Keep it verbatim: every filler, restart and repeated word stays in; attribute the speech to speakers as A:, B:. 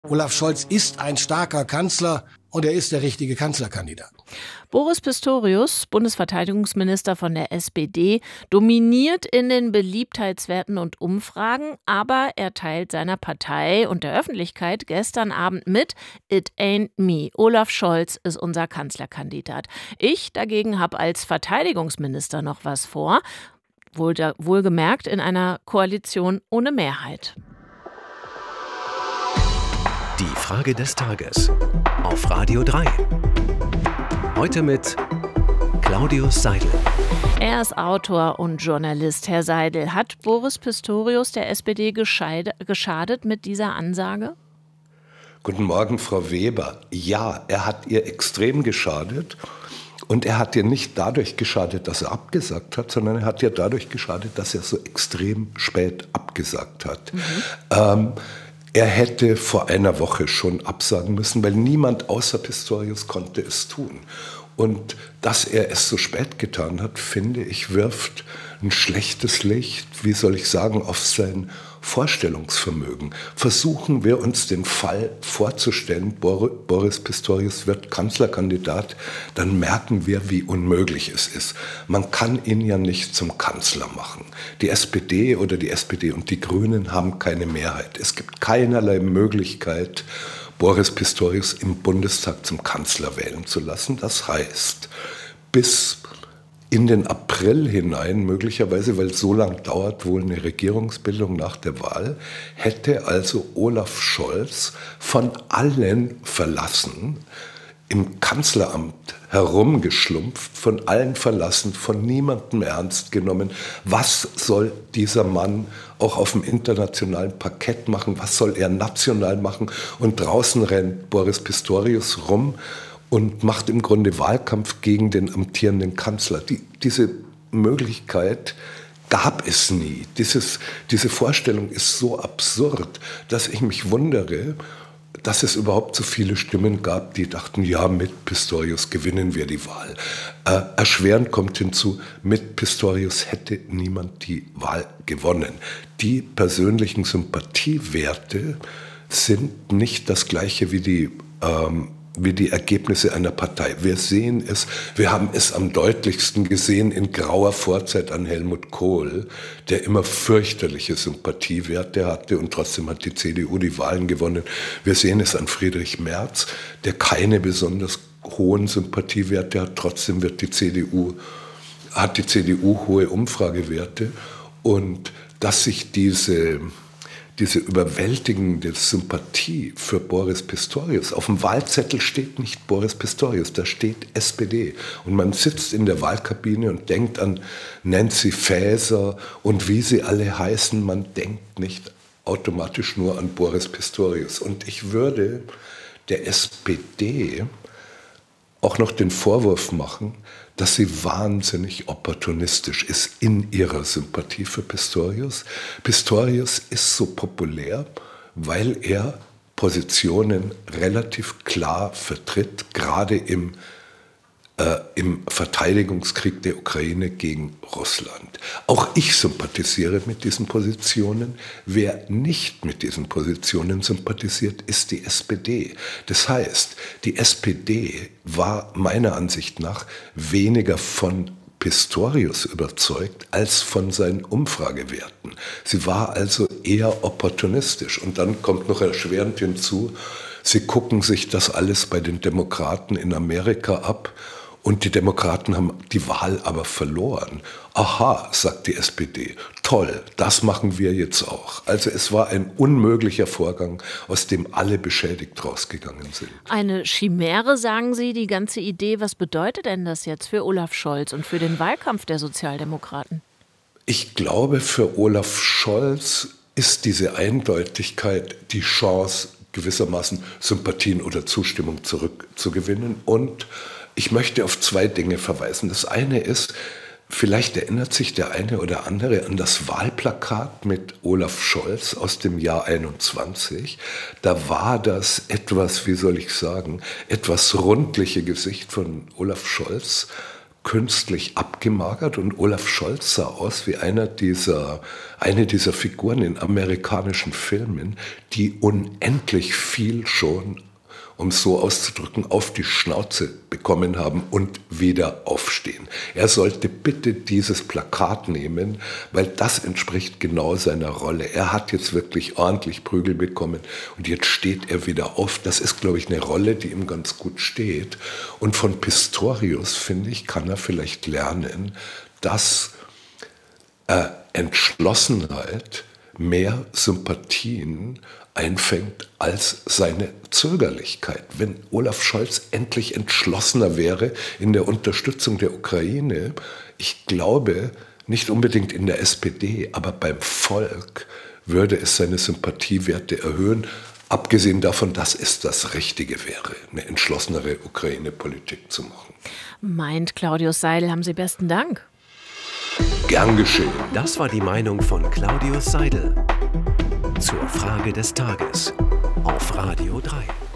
A: Olaf Scholz ist ein starker Kanzler und er ist der richtige Kanzlerkandidat.
B: Boris Pistorius, Bundesverteidigungsminister von der S P D, dominiert in den Beliebtheitswerten und Umfragen, aber er teilt seiner Partei und der Öffentlichkeit gestern Abend mit: It ain't me. Olaf Scholz ist unser Kanzlerkandidat. Ich dagegen habe als Verteidigungsminister noch was vor, wohl da, wohlgemerkt in einer Koalition ohne Mehrheit.
C: Die Frage des Tages auf Radio drei. Heute mit Claudius Seidel.
B: Er ist Autor und Journalist. Herr Seidel, hat Boris Pistorius der S P D gescheid- geschadet mit dieser Ansage?
D: Guten Morgen, Frau Weber. Ja, er hat ihr extrem geschadet. Und er hat ihr nicht dadurch geschadet, dass er abgesagt hat, sondern er hat ihr dadurch geschadet, dass er so extrem spät abgesagt hat. Mhm. Ähm, Er hätte vor einer Woche schon absagen müssen, weil niemand außer Pistorius konnte es tun. Und dass er es so spät getan hat, finde ich, wirft ein schlechtes Licht, wie soll ich sagen, auf sein Vorstellungsvermögen. Versuchen wir uns den Fall vorzustellen, Boris Pistorius wird Kanzlerkandidat, dann merken wir, wie unmöglich es ist. Man kann ihn ja nicht zum Kanzler machen. Die S P D oder die S P D und die Grünen haben keine Mehrheit. Es gibt keinerlei Möglichkeit, Boris Pistorius im Bundestag zum Kanzler wählen zu lassen. Das heißt, bis in den April hinein, möglicherweise, weil so lang dauert wohl eine Regierungsbildung nach der Wahl, hätte also Olaf Scholz von allen verlassen, im Kanzleramt herumgeschlumpft, von allen verlassen, von niemandem ernst genommen. Was soll dieser Mann auch auf dem internationalen Parkett machen? Was soll er national machen? Und draußen rennt Boris Pistorius rum und macht im Grunde Wahlkampf gegen den amtierenden Kanzler. Die, diese Möglichkeit gab es nie. Dieses, diese Vorstellung ist so absurd, dass ich mich wundere, dass es überhaupt so viele Stimmen gab, die dachten, ja, mit Pistorius gewinnen wir die Wahl. Äh, erschwerend kommt hinzu, mit Pistorius hätte niemand die Wahl gewonnen. Die persönlichen Sympathiewerte sind nicht das gleiche wie die ähm, wie die Ergebnisse einer Partei. Wir sehen es, wir haben es am deutlichsten gesehen in grauer Vorzeit an Helmut Kohl, der immer fürchterliche Sympathiewerte hatte und trotzdem hat die C D U die Wahlen gewonnen. Wir sehen es an Friedrich Merz, der keine besonders hohen Sympathiewerte hat, trotzdem wird die C D U, hat die C D U hohe Umfragewerte. Und dass sich diese Diese überwältigende Sympathie für Boris Pistorius. Auf dem Wahlzettel steht nicht Boris Pistorius, da steht S P D. Und man sitzt in der Wahlkabine und denkt an Nancy Faeser und wie sie alle heißen. Man denkt nicht automatisch nur an Boris Pistorius. Und ich würde der S P D auch noch den Vorwurf machen, dass sie wahnsinnig opportunistisch ist in ihrer Sympathie für Pistorius. Pistorius ist so populär, weil er Positionen relativ klar vertritt, gerade im, äh, im Verteidigungskrieg der Ukraine gegen Russland. Auch ich sympathisiere mit diesen Positionen. Wer nicht mit diesen Positionen sympathisiert, ist die S P D. Das heißt, die S P D war meiner Ansicht nach weniger von Pistorius überzeugt als von seinen Umfragewerten. Sie war also eher opportunistisch. Und dann kommt noch erschwerend hinzu, sie gucken sich das alles bei den Demokraten in Amerika ab. Und die Demokraten haben die Wahl aber verloren. Aha, sagt die S P D, toll, das machen wir jetzt auch. Also es war ein unmöglicher Vorgang, aus dem alle beschädigt rausgegangen sind.
B: Eine Chimäre, sagen Sie, die ganze Idee. Was bedeutet denn das jetzt für Olaf Scholz und für den Wahlkampf der Sozialdemokraten?
D: Ich glaube, für Olaf Scholz ist diese Eindeutigkeit die Chance, gewissermaßen Sympathien oder Zustimmung zurückzugewinnen. Und ich möchte auf zwei Dinge verweisen. Das eine ist, vielleicht erinnert sich der eine oder andere an das Wahlplakat mit Olaf Scholz aus dem Jahr einundzwanzig. Da war das etwas, wie soll ich sagen, etwas rundliche Gesicht von Olaf Scholz künstlich abgemagert und Olaf Scholz sah aus wie einer dieser, eine dieser Figuren in amerikanischen Filmen, die unendlich viel schon, um es so auszudrücken, auf die Schnauze bekommen haben und wieder aufstehen. Er sollte bitte dieses Plakat nehmen, weil das entspricht genau seiner Rolle. Er hat jetzt wirklich ordentlich Prügel bekommen und jetzt steht er wieder auf. Das ist, glaube ich, eine Rolle, die ihm ganz gut steht. Und von Pistorius, finde ich, kann er vielleicht lernen, dass äh, Entschlossenheit mehr Sympathien einfängt als seine Zögerlichkeit. Wenn Olaf Scholz endlich entschlossener wäre in der Unterstützung der Ukraine, ich glaube, nicht unbedingt in der S P D, aber beim Volk würde es seine Sympathiewerte erhöhen, abgesehen davon, dass es das Richtige wäre, eine entschlossenere Ukraine-Politik zu machen.
B: Meint Claudius Seidel, haben Sie besten Dank.
D: Gern geschehen.
C: Das war die Meinung von Claudius Seidel zur Frage des Tages auf Radio drei.